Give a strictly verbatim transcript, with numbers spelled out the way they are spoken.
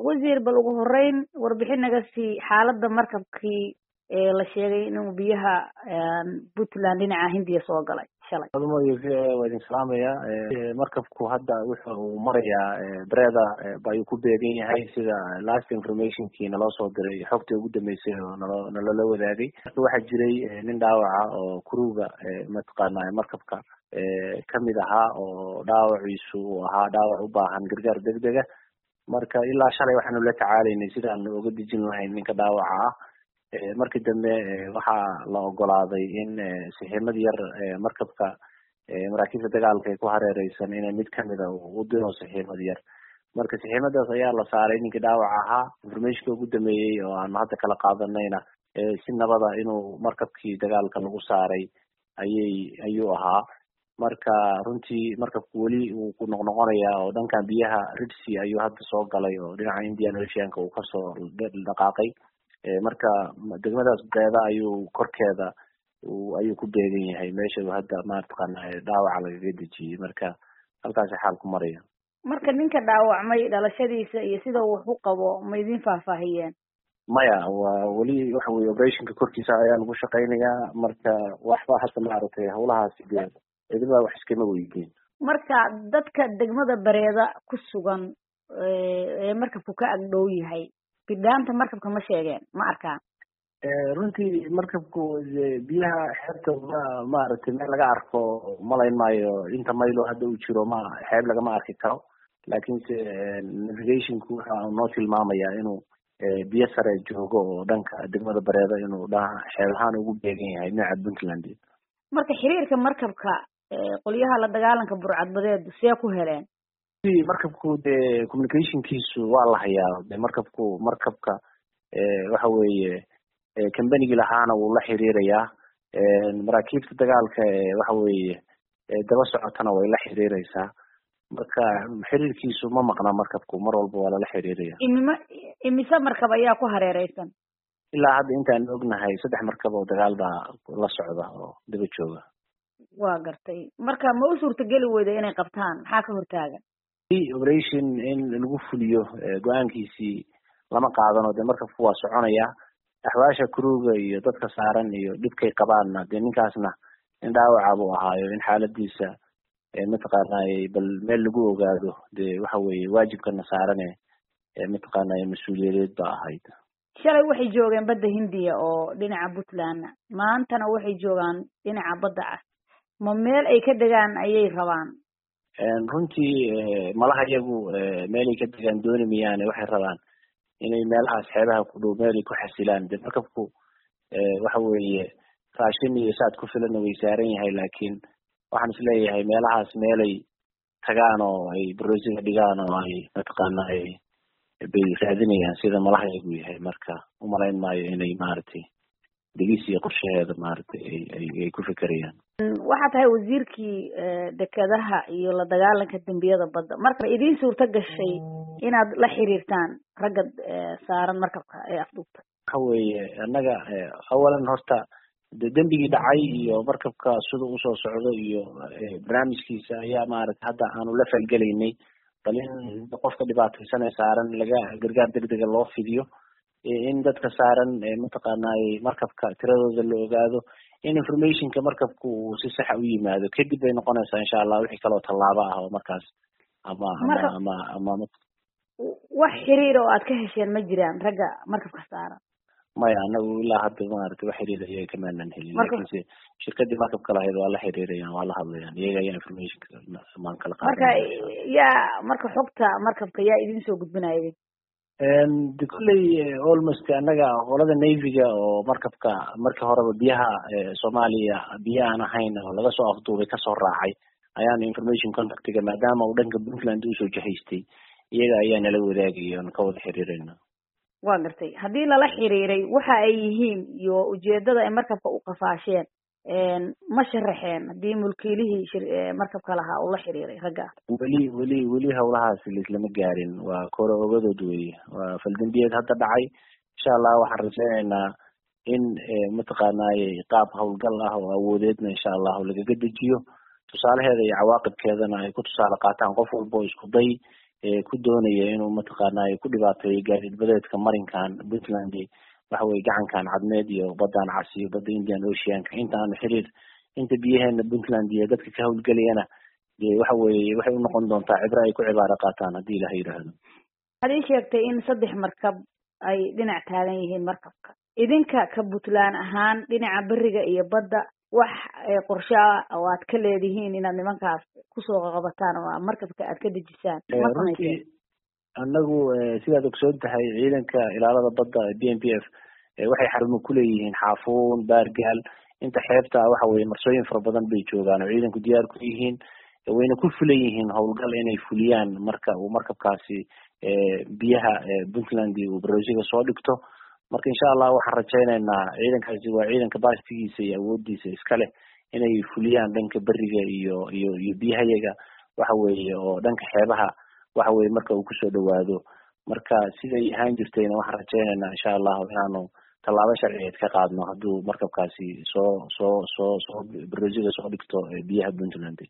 wasiir bal ugu horeyn warbixin naga sii xaaladda markabkii ee la sheegay inuu biyaha Puntland dhinaca Hindiya soo galay shalay. waa idin salaamaya markabku hadda wuxuu marayaa Breda baa ku beegan yahay sida last information kii naloo soo diray xogtii ugu dambeysay oo naloo wadaagay. Waxaa jiray nin dhaawaca oo kuruga mataqaanaa markabka kamid ahaa oo dhaawaciisu ahaa dhaawac u baahan gargaar degdeg ah. Marka ilaa shalay waxaanu la tacaalaynay sidaan uga dejin lahayn ninka dhaawaca ah. Markii dambe waxaa la ogolaaday in saxiimad yar markabka maraakiibta dagaalka ay ku hareereysan inay mid kamid ah u diro saxiimad yar. Marka saxiimadaas ayaa la saaray ninkii dhaawaca ahaa. Informationka ugu dambeeyay oo aan hadda kala qaadanayna si nabada inuu markabkii dagaalka lagu saaray ayay ayuu ahaa. Marka runtii markabku weli uu ku noqnoqonayaa oo dhankan biyaha Red Sea ayuu hadda soo galay oo dhinaca Indian Ocean-ka uu kasoo dhaqaaqay. Marka degmadaas Breda ayuu korkeeda ayuu ku beegan yahay meesha hadda maartaqana dhaawaca lagaga dejiyay. Marka halkaas xaal ku maraya. Marka ninka dhaawacmay dhalashadiisa iyo sida uu wax u qabo ma idin faahfaahiyeen? Maya waa wali waxa weeye operationka korkiisa ayaa lagu shaqeynayaa. Marka waxba hadda maaragtay hawlahaas idinba wax iskama weydiin. Marka dadka degmada Breda ku sugan ee markabku ka agdhow yahay bidhaanta markabka ma sheegeen ma arkaan? Runtii markabku biyaha xeebta ma maaragtay meel laga arko malayn maayo inta maylo hadda uu jiro ma xeeb lagama arki karo. Laakiin navigationku waxa uu noo tilmaamayaa inuu biyo sare joogo oo dhanka degmada Breda inuu dhaha xeeb ahaan ugu beegan yahay dhinaca Puntland. Marka xiriirka markabka qolyaha la dagaalanka burcadbadeed see ku heleen? markabku de communicationkiisu waa la hayaa. De markabku markabka waxa weeye company-gi lahaana wuu la xiriirayaa. maraakiibta dagaalka waxa weeye daba socotana way la xiriiraysaa. Marka xiriirkiisu ma maqna markabku mar walba waa la xiriiraya. imima imisa markab ayaa ku hareereysan? ilaa hadda intaan ognahay saddex markab oo dagaal baa la socda oo daba jooga. waa gartay. Marka ma u suurtageli weyda inay qabtaan maxaa ka hortaagan? operation in lagu fuliyo go-aankiisii lama qaadano. De markabku waa soconaya. axwaasha kuruga iyo dadka saaran iyo dhibkay qabaanna de ninkaasna in dhaawaca buu ahaayo in xaaladiisa mataqaanaa bal meel lagu ogaado de waxa weeye waajibkana saarane mataqaanaa mas-uuliyadeed ba ahayd. Shalay waxay joogeen badda Hindiya oo dhinaca Puntland. Maantana waxay joogaan dhinaca badda ah. Ma meel ay ka degaan ayay rabaan? runtii malaha iyagu meel ay ka degaan dooni miyaane waxay rabaan inay meelahaas xeebaha ku dhow meel ay ku xasilaan. De markabku waxa weeye raashin iyo saad ku filan way saaran yahay. Laakiin waxaan isleeyahay meelahaas meelay tagaan oo ay brosiga dhigaan oo ay mataqaanaa ay bay raadinayaan sida malaha iyagu yahay. Marka umalayn maayo inay maaragtay degis iyo qorshaheeda maaragtay ay ay ku fikerayaan. waxaa tahay wasiirkii dekedaha iyo la dagaalanka dambiyada badda. Marka idin suurta gashay inaad la xiriirtaan ragga saaran markabka ee afduubta? waxa weeye annaga awalan horta de dembigii dhacay iyo markabka sida uu soo socdo iyo barnaamijkiisa ayaa maaragtay hadda aanu la falgelaynay. bal in qofka dhibaataysan ee saaran laga gargaar degdega loo fidiyo. in dadka saaran mataqaanaa markabka tiradooda la ogaado. in informationka markabku uu si sax u yimaado. kadib bay noqonaysaa insha Allah wixii kale oo tallaabo ah oo markaas ama ama ama ama wax xiriir oo aad ka hesheen ma jiraan ragga markabka saaran? maya anagu ilaa hadda maaragtay wax xiriir ayay kamaanan helin. laakiinse shirkadii markabka lahayd waa la xiriirayaan waa la hadlayaan iyaga ayaa informationka maan kala qaadan. marka yaa marka xogta markabka yaa idin soo gudbinaya? de kolley almost annaga qolada navyga oo markabka markii horeba biyaha Soomaaliya biyo aan ahayn oo laga soo afduubay kasoo raacay ayaan information contactiga maadaama uu dhanka Puntland usoo jahaystay iyaga ayaa nala wadaagaya oon ka wada xiriirayna. waa gartay. haddii lala xiriiray waxa ay yihiin iyo ujeedada ay markabka u qafaasheen ma sharaxeen haddii mulkiilihii markabka lahaa uu la xiriiray ragga? weli weli weli hawlahaas lama gaarin. waa koro ogadood weeye. waa faldambiyeed hadda dhacay. insha Allah waxaan rajaynaynaa in mataqaanaa qaab hawlgal ah oo awoodeedna insha Allah lagaga dejiyo. tusaalaheeda iyo cawaaqibkeedana ay ku tusaale qaataan qof walba oo isku day ku doonaya inuu mataqaanaa ku dhibaateeyo gaadiid badeedka marinkan Puntland waxa weeye gacankan cadmeed iyo badan cas iyo badda Indian Ocean inta aan xiriir inta biyaheena Puntland iyo dadka ka hawlgalayana waxa weeye waxay u noqon doontaa cibra ay ku cibaaro qaataan hadii Ilaahay yiraahdo. Hadii sheegtay in saddex markab ay dhinac taagan yihiin markabka idinka ka Puntland ahaan dhinaca bariga iyo badda wax qorshe oo aad ka leedihiin inaad nimankaas ku soo qabataan oo markabka aad ka dejisaan ma sameeyeen annagu sidaad ogsoon tahay ciidanka ilaalada badda B M P F waxay xarumo ku leeyihiin Xaafuun Baargaal inta xeebta waxa weeye marsooyin fara badan bay joogaan oo ciidanku diyaar ku yihiin wayna ku fulayeen howlgal inay fuliyaan marka uu markabkaasi biyaha Puntland uu baroojiga soo dhigto marka insha Allah waxaan rajaynaynaa ciidankaasi waa ciidanka baastigiisa iyo awoodiisa iska leh inay fuliyaan dhanka bariga iyo iyo iyo biyahayaga waxa weeye oo dhanka xeebaha waxa weeye marka uu ku soo dhawaado marka siday ahaan jirtayna waxaan rajaynaynaa insha Allah inaanu tallaabo sharciyeed ka qaadno hadduu markabkaasi soo soo soo soo baroojiga soo dhigto biyaha Puntland.